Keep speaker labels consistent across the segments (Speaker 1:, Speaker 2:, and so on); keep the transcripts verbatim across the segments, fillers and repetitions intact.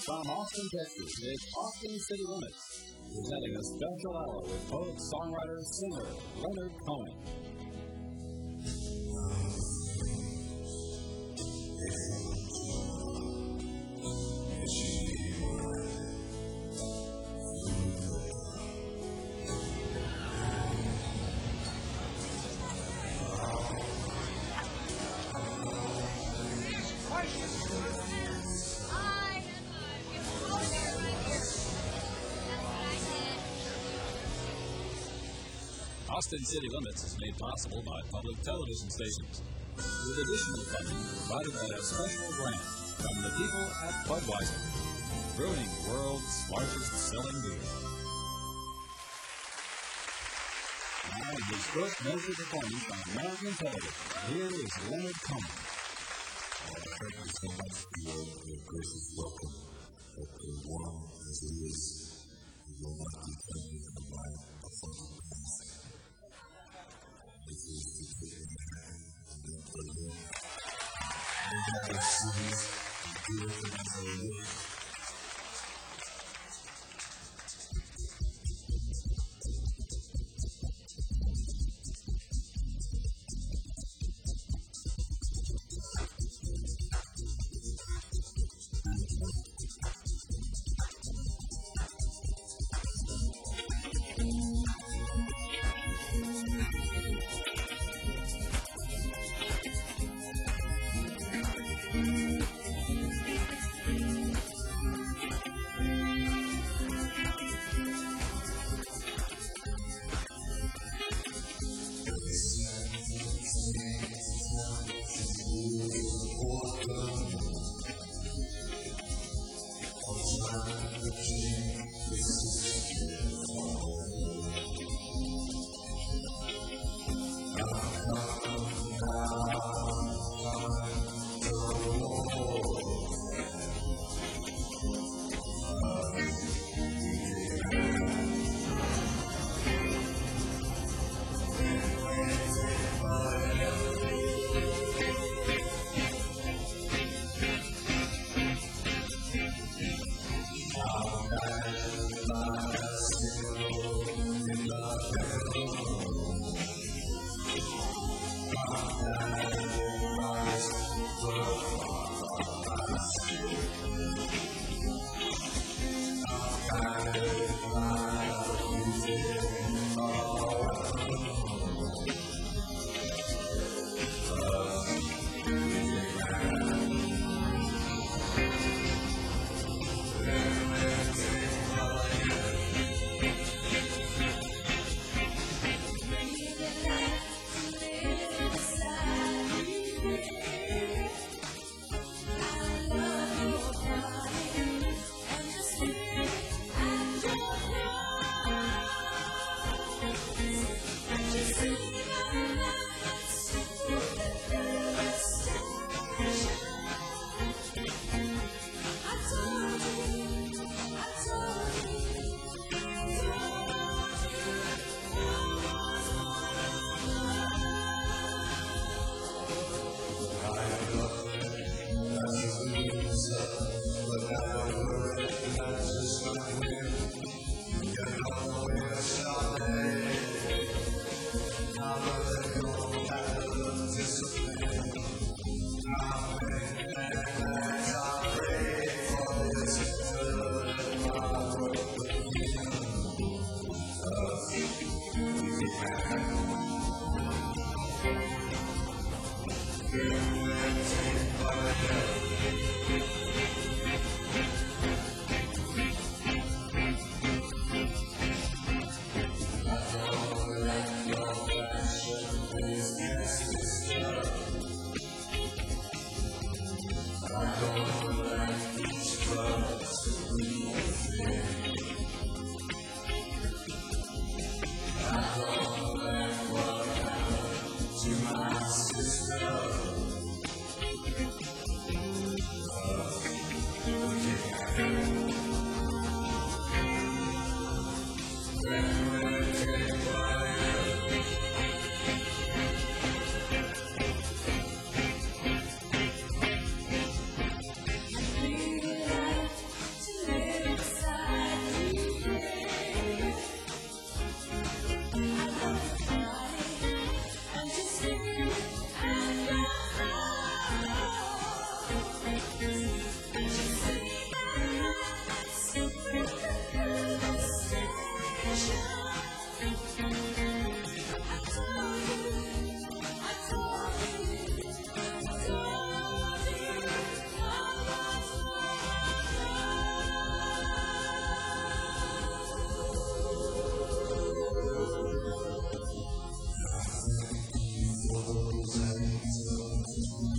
Speaker 1: From Austin, Texas, it's Austin City Limits, presenting a special hour with poet, songwriter, and singer Leonard Cohen. Austin City Limits is made possible by public television stations, with additional funding provided by a special grant from the people at Budweiser, brewing the world's largest selling beer. Now, his first major performance on American television. Here is Leonard Cohen.
Speaker 2: Uh, thank you so much for your, your gracious welcome. But the world as it is, you will not be thanking for my performance. This is the beginning and then for you. We got our cities, we do it as a work.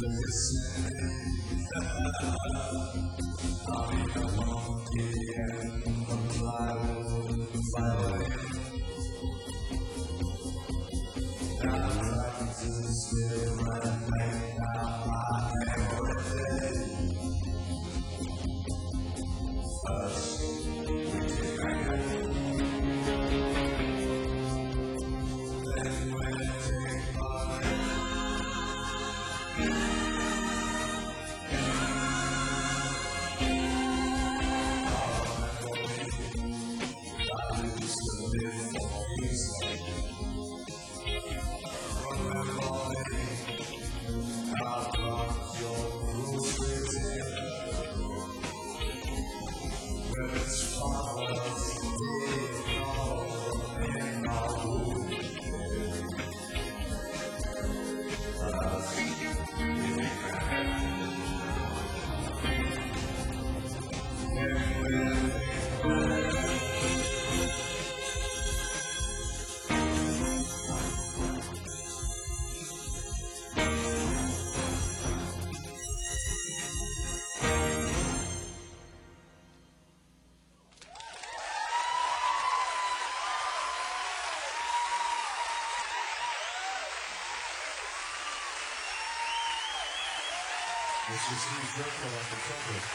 Speaker 2: Mister Steve Zirkle on the trumpet.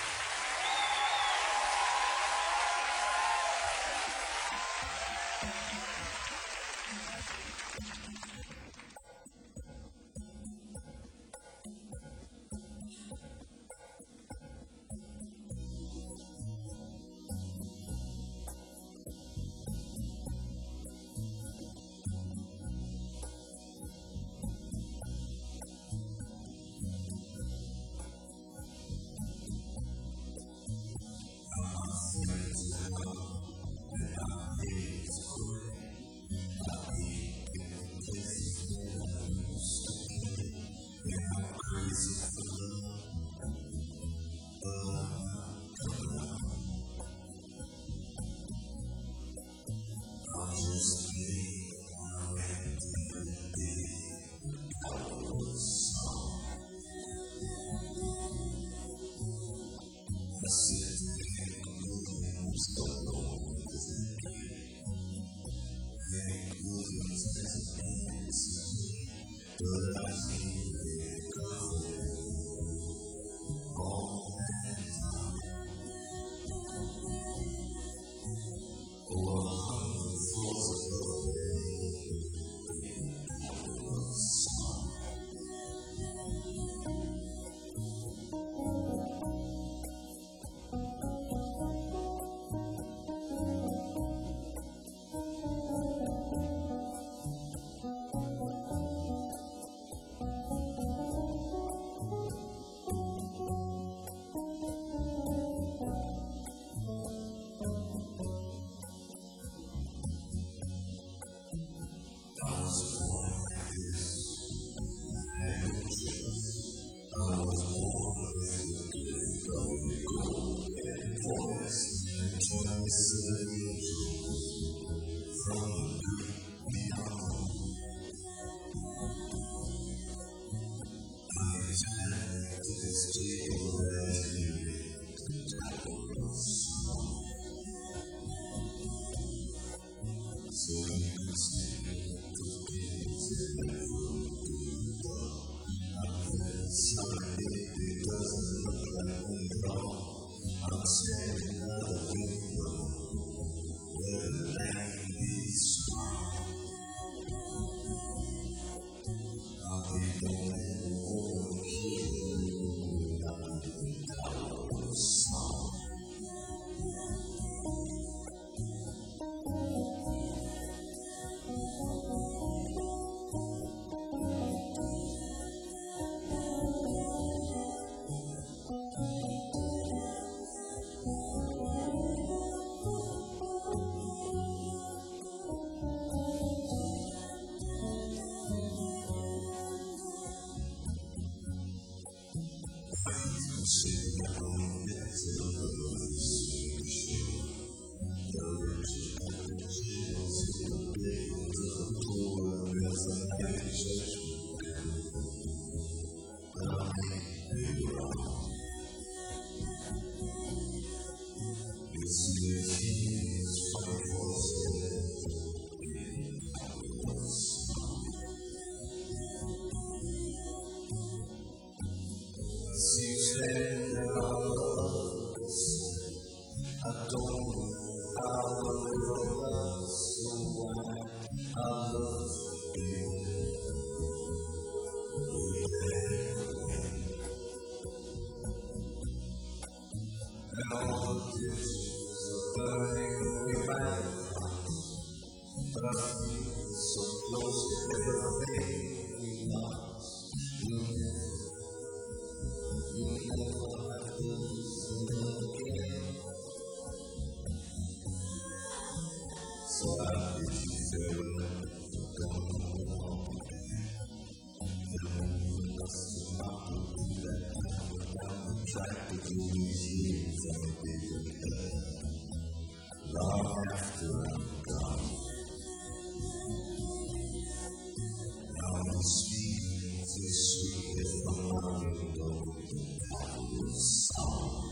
Speaker 2: practically years I've been there. Long after I'm gone, now the streets are sweet as the morning golden hours song.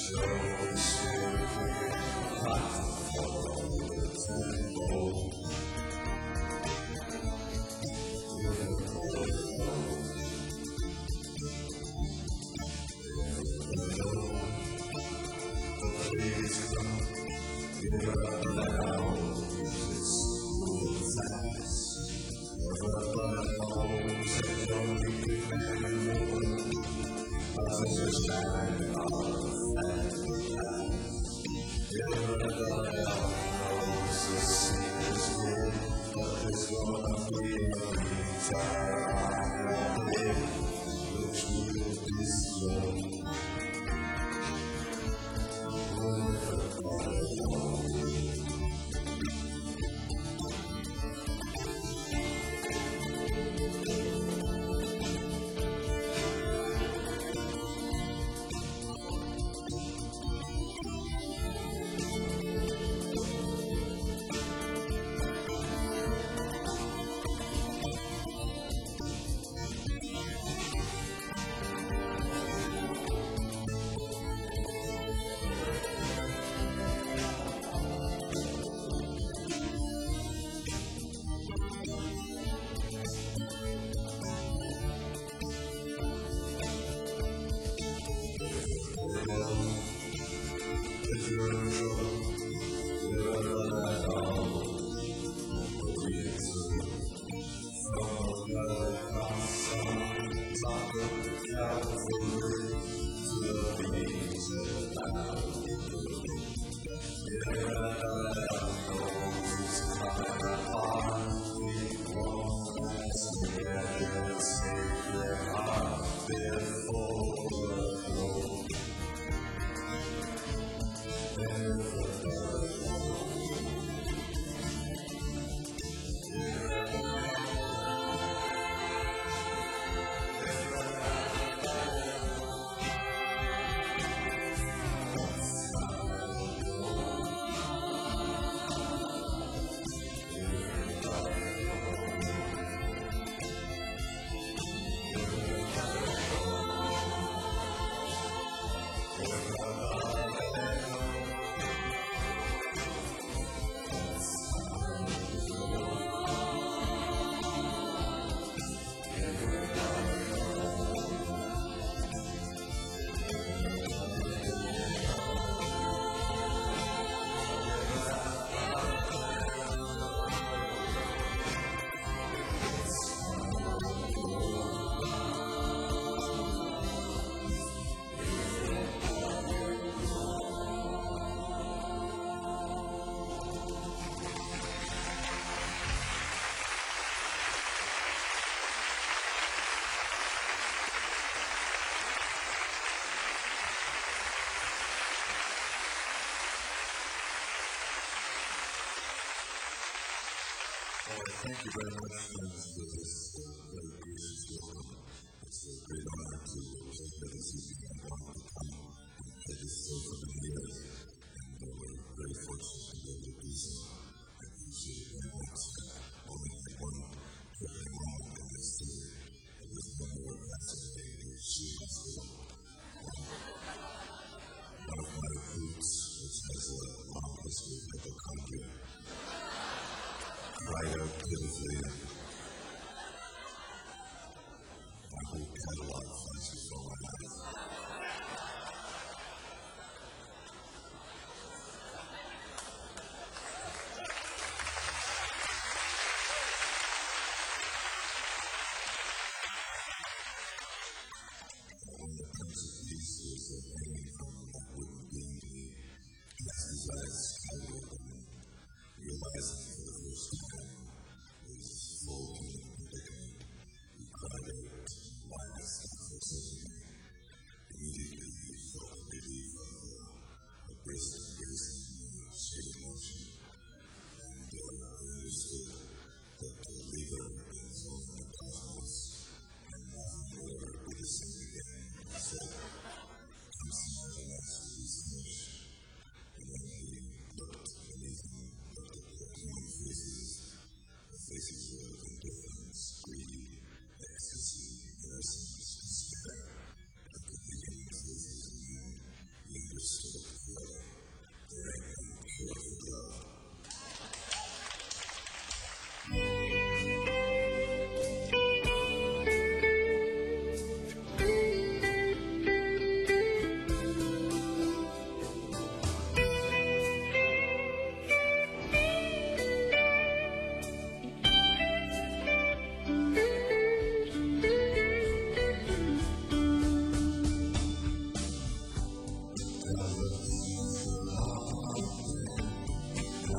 Speaker 2: Thank you very much, friends, for this uh, very gracious welcome. It's a great honor to present here this evening. I wanted to come and this so for many years, and uh, we're very fortunate to be able to do so. I appreciate it very much. Only one very wrong in this city. It was never a fascinating shoes. One of my roots, which has a long history of the country. Right up pitifully. My whole catalog flashes for my life. One of the principal pieces that hanging from that wooden beam just as I started and realizing for the first time is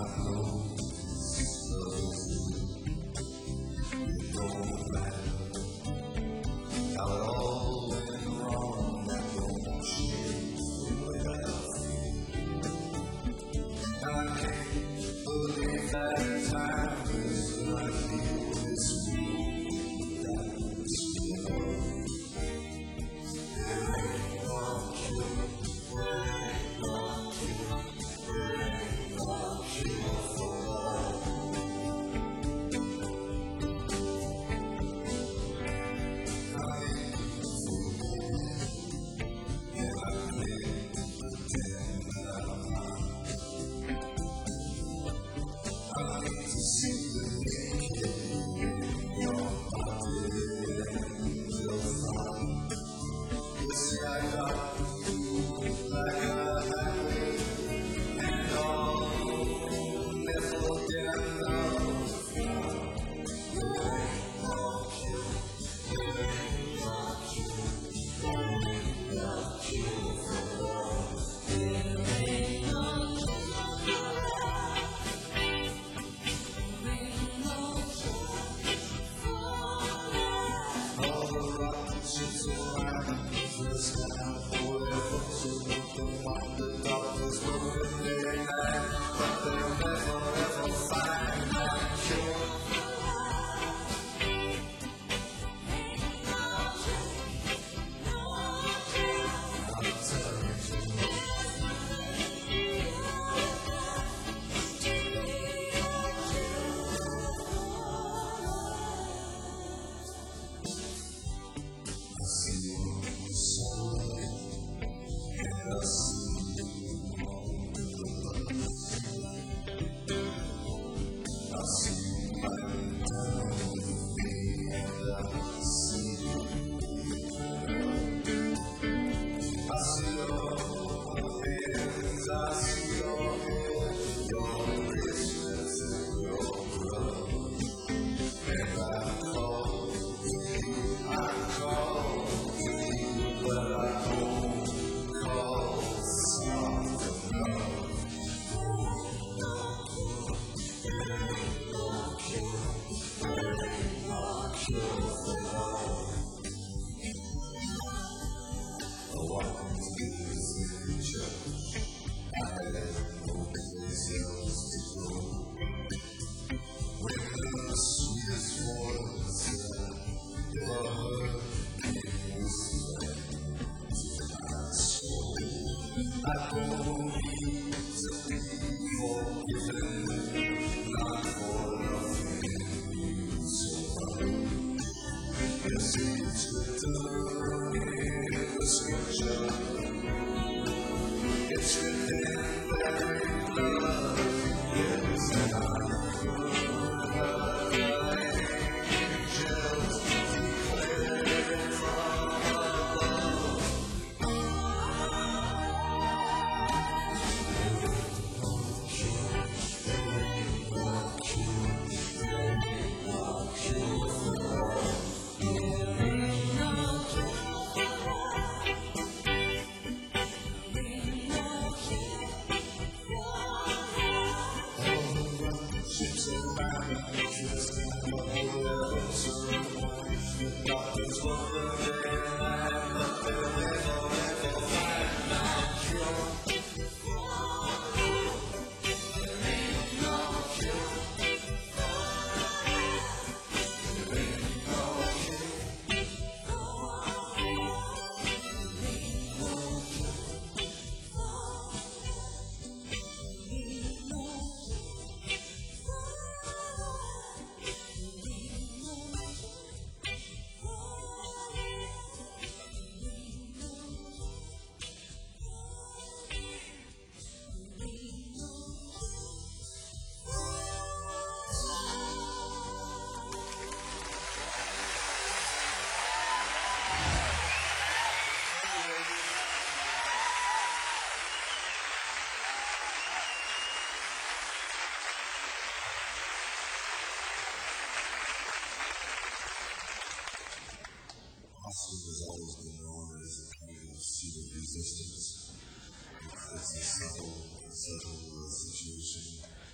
Speaker 2: Austin has always been known as the kind of seat of resistance. It's a subtle, subtle uh, situation.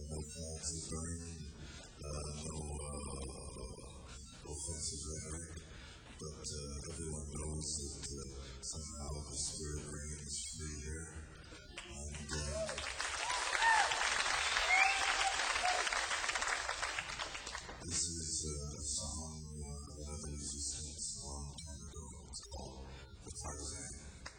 Speaker 2: no flags are burning, uh, no uh, offensive rhetoric, but uh, everyone knows that uh, somehow the spirit reigns free here. And uh, this is uh, a song uh, that I used to sing a long time ago. It's called The Tarzan.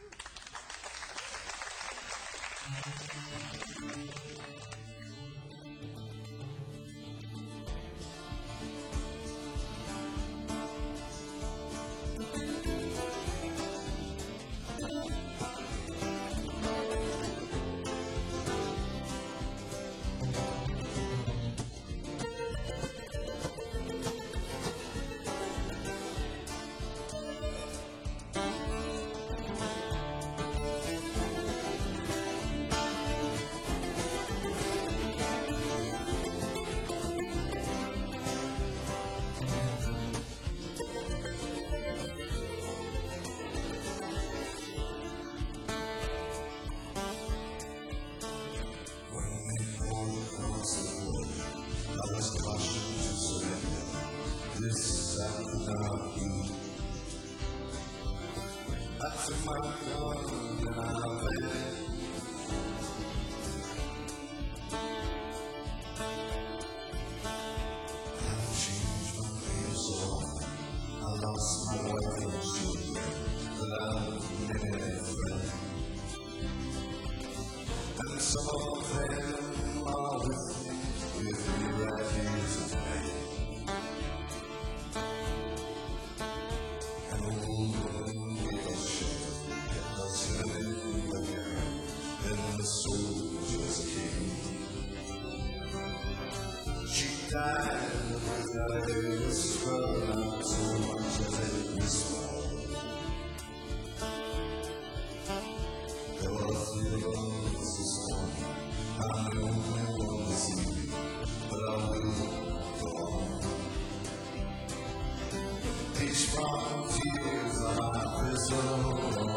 Speaker 2: That's my gun now, baby. I've changed my ways on. I lost my wife and children, but I've made a friend. And some of them are with me, with me right here tonight. Died without a whisper, not so much as a whisper. There were feelings this morning, I'm the only one this evening, but I will go on. These frontiers are my prison.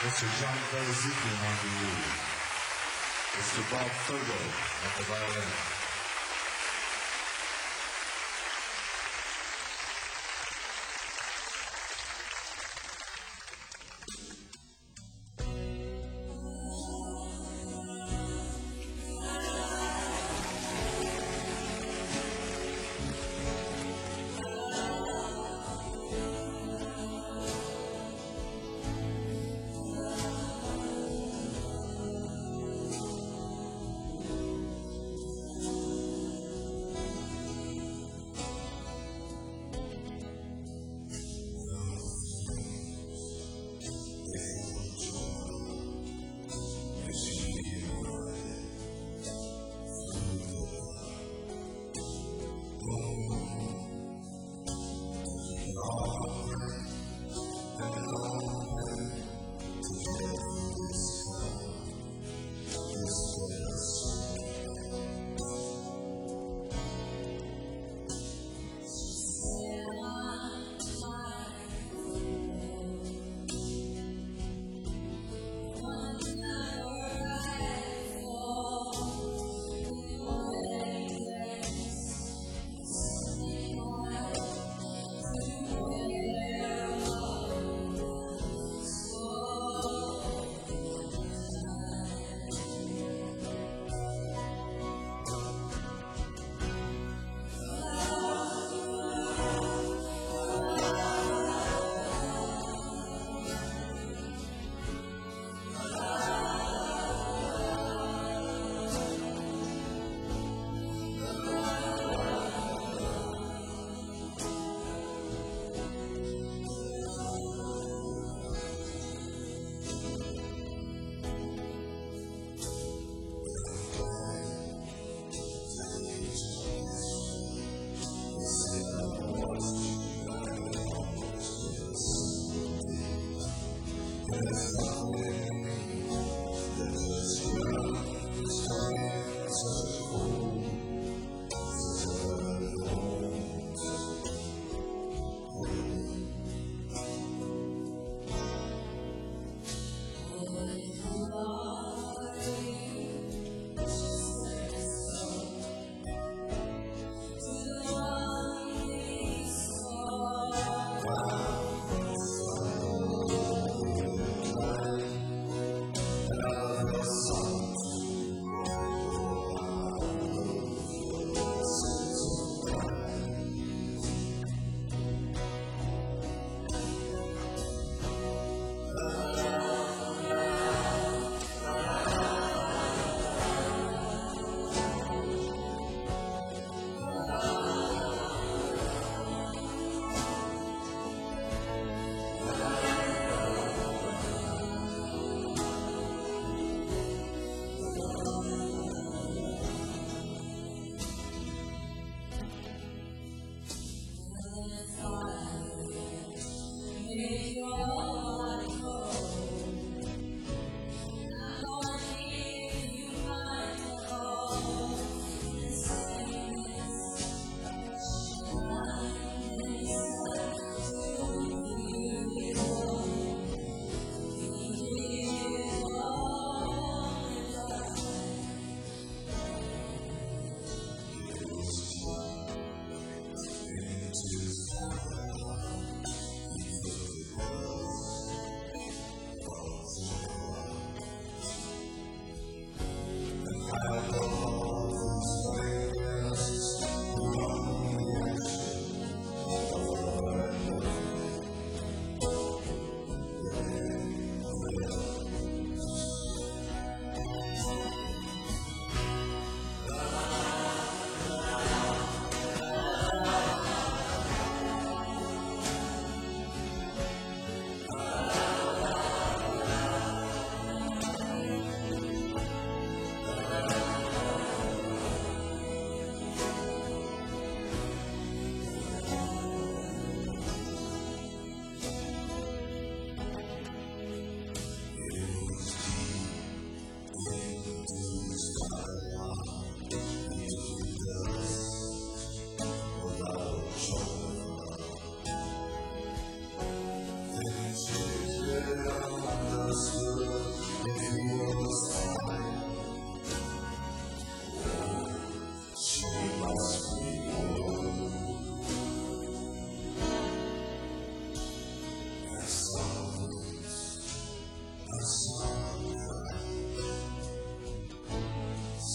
Speaker 2: Mister John Berezukian on the oud. Mister Bob Fogo on the violin.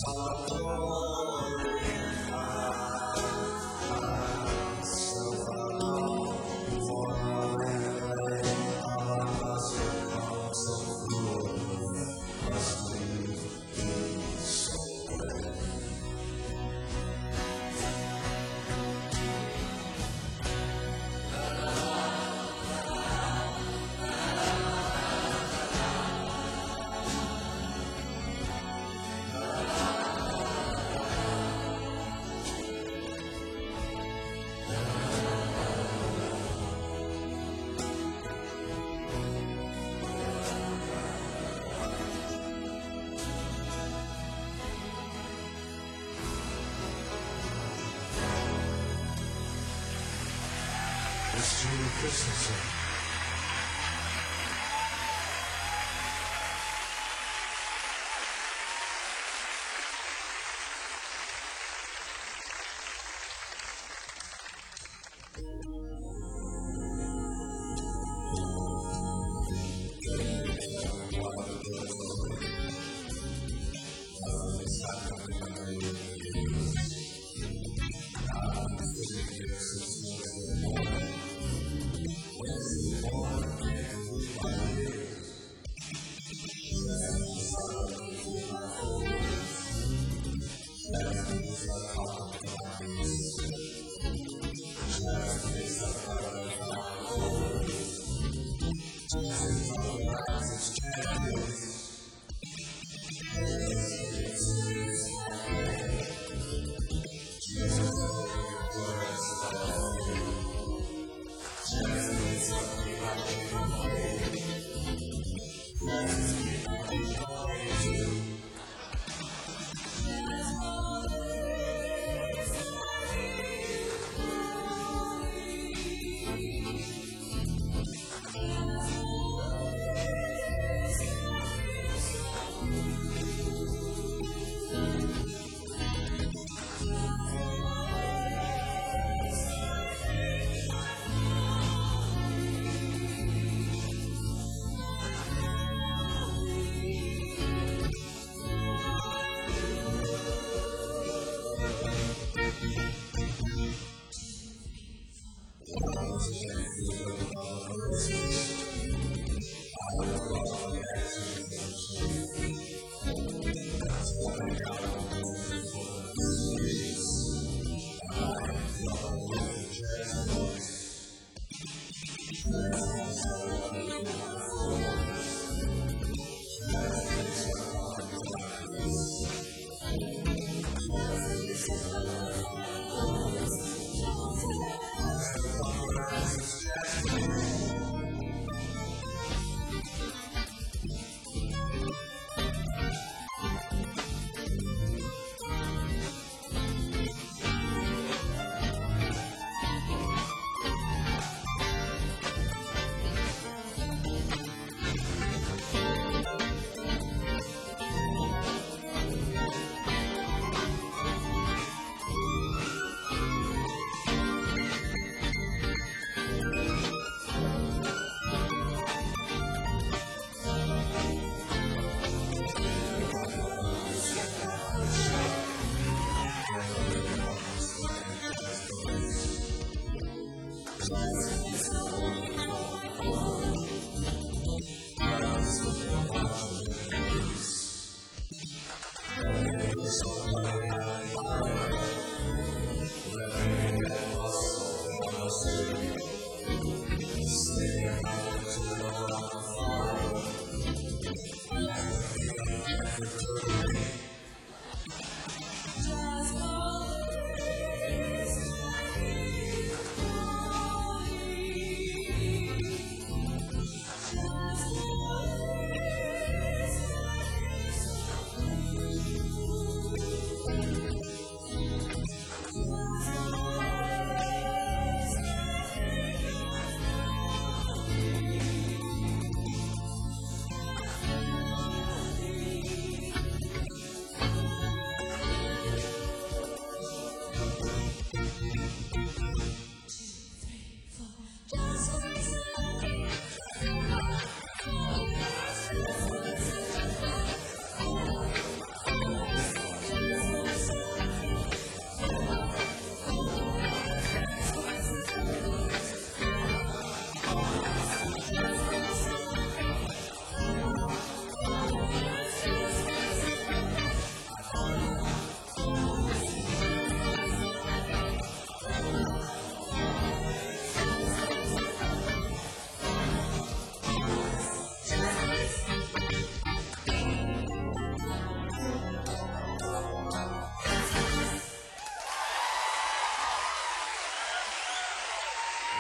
Speaker 2: It's Julie Christensen.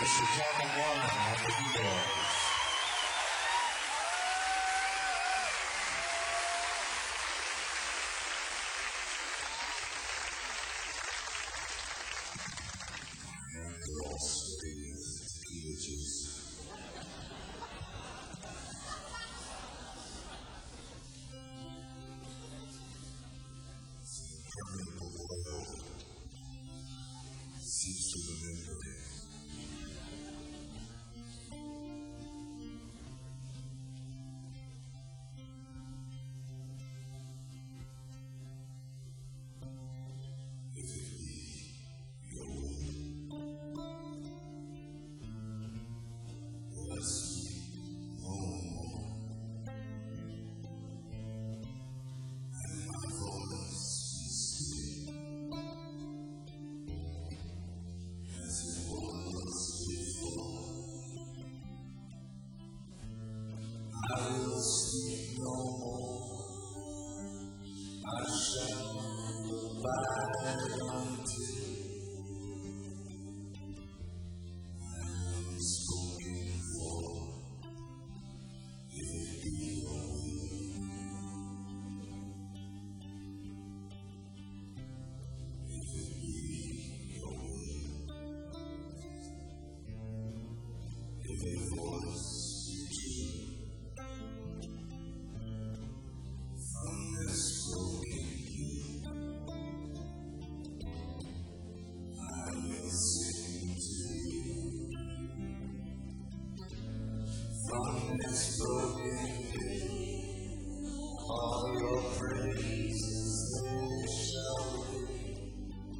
Speaker 2: Mister Kevin Warren on the keyboards. They're all sweaty as tequila juice. Coming below seems to remember it. I will sleep no more. I shall abide until I am spoken for. If it be your will, if it be your will, if a voice you choose. From this broken key, I will sing to you. From this broken key, all your praises they shall be.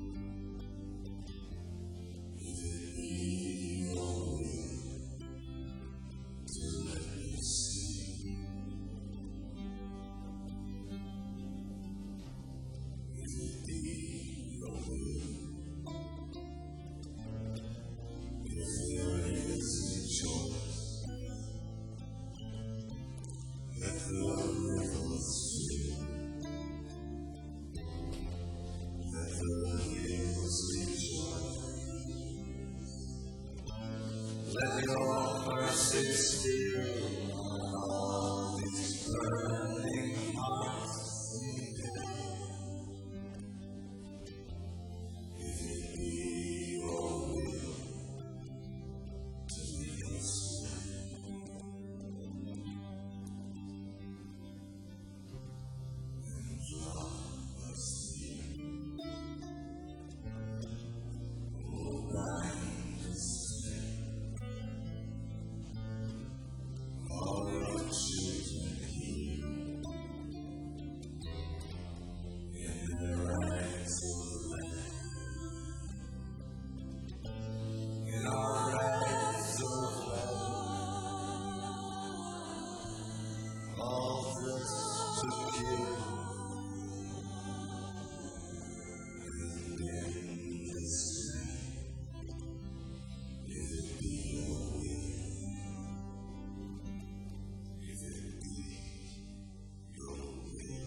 Speaker 2: If it be your will to let me sing. If it be your will, if there is a choice, let the rivers fill, let the hills rejoice, let your mercy still all these burning hearts within. If it be your will to lead us, and draw us near, oh, bind us near, all your children here, in the rights of land, in our rights of land, all threats to kill, and in this land, if it be your will, if it be your will.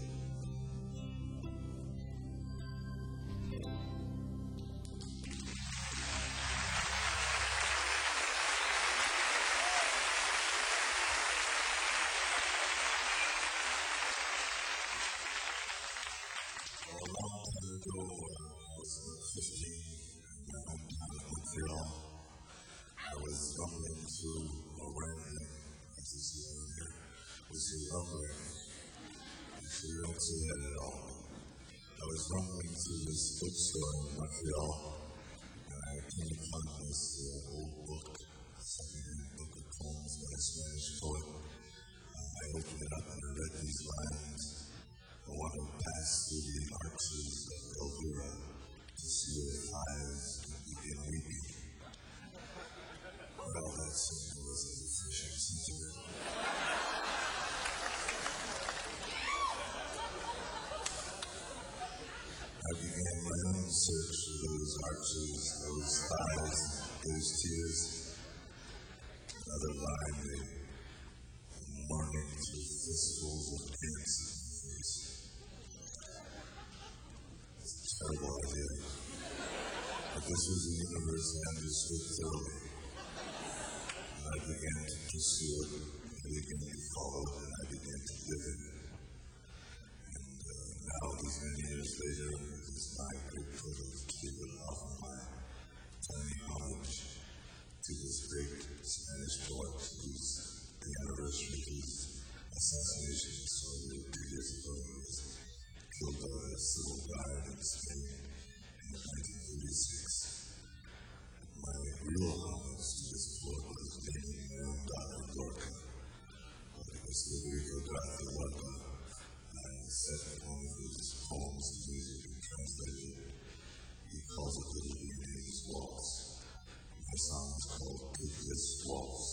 Speaker 2: A long time ago, when I was fifteen, and I went down to Montreal. I was rumbling through a rambling, as you see earlier, was a rumbling. So you don't see that at all. I was rumbling through this bookstore in Montreal, and I came upon this uh, old book, a second-hand book of poems by a Spanish poet. Uh, I opened it up and I read these lines. I want to pass through the arches of Elvira to see your eyes and begin weeping. Well, that certainly was a refreshing sentiment. I began my own search for those arches, those thighs, those tears. Another line, they morning through fistfuls of pants in my face. It's a terrible idea. But this was a universe I understood thoroughly. began to pursue it, I began to follow it, and I began to live it. And uh, now, these many years later, it is my great privilege to give an offer my tiny homage to this great Spanish poet whose the anniversary of his assassination was celebrated two years ago. He was killed by a civil guard in Spain in nineteen thirty-six. My real homage to this poet was named Leon Doctor Lorca. Because Federico Garcia Lorca, I set one of his poems and music and translated it. He calls it Little Viennese Waltz. My song is called Take This Waltz.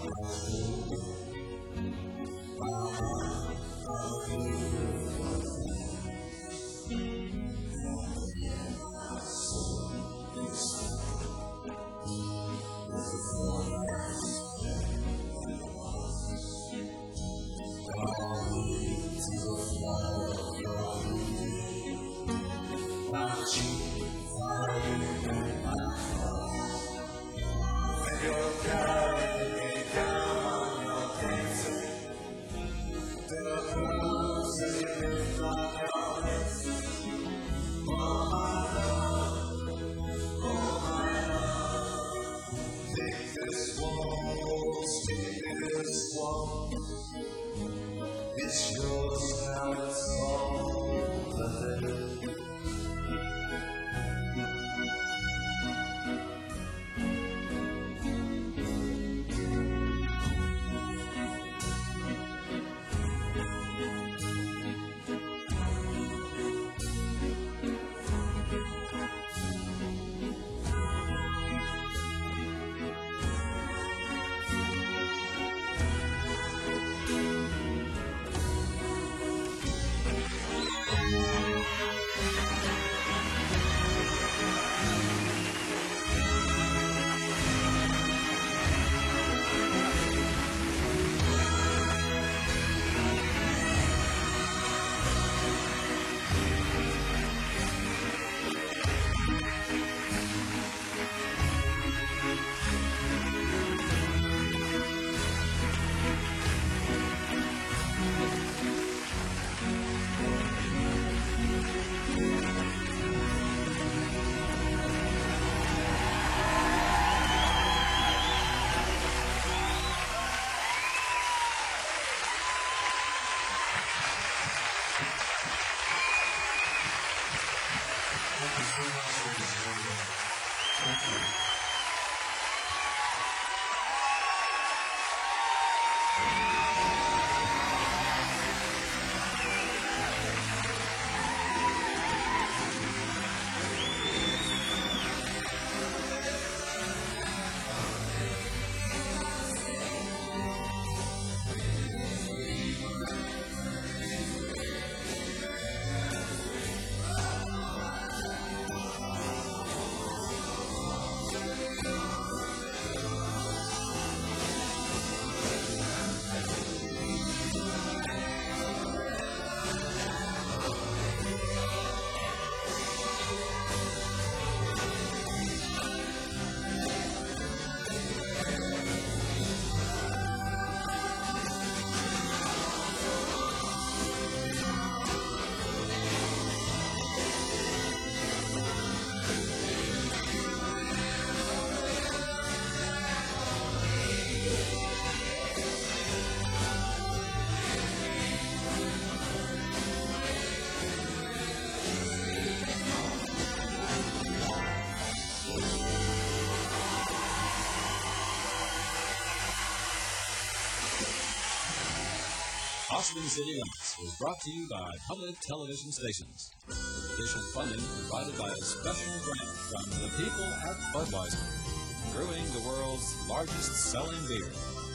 Speaker 2: It's yours now, it's all the day.
Speaker 1: Austin City Limits was brought to you by public television stations. Additional funding provided by a special grant from the people at Budweiser, brewing the world's largest selling beer.